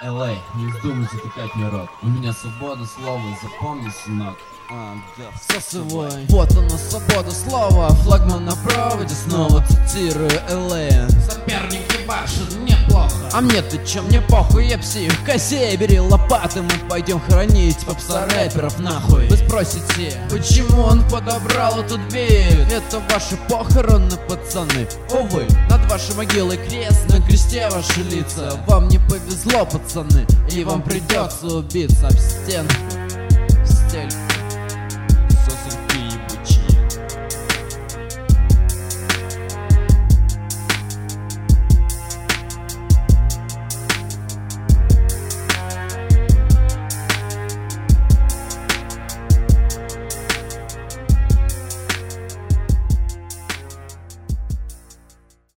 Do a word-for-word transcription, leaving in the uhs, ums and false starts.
эл эй, не вздумайте тыкать мне рот. У меня свобода слова, запомни, сынок. А, да, всасывай. Вот она, свобода слова, флагман на проводе. Снова цитирую эл эй. Соперники башен неплохо, а мне-то чем не похуй, я псих. Косей, бери лопаты, мы пойдем хранить попса рэперов нахуй. Вы спросите, почему он подобрал этот бит? Это ваши похороны, пацаны. Увы, над вашей могилой крест, на кресте ваши лица. Вам не повезло, пацаны, и вам придется убиться об стенку. В стельку.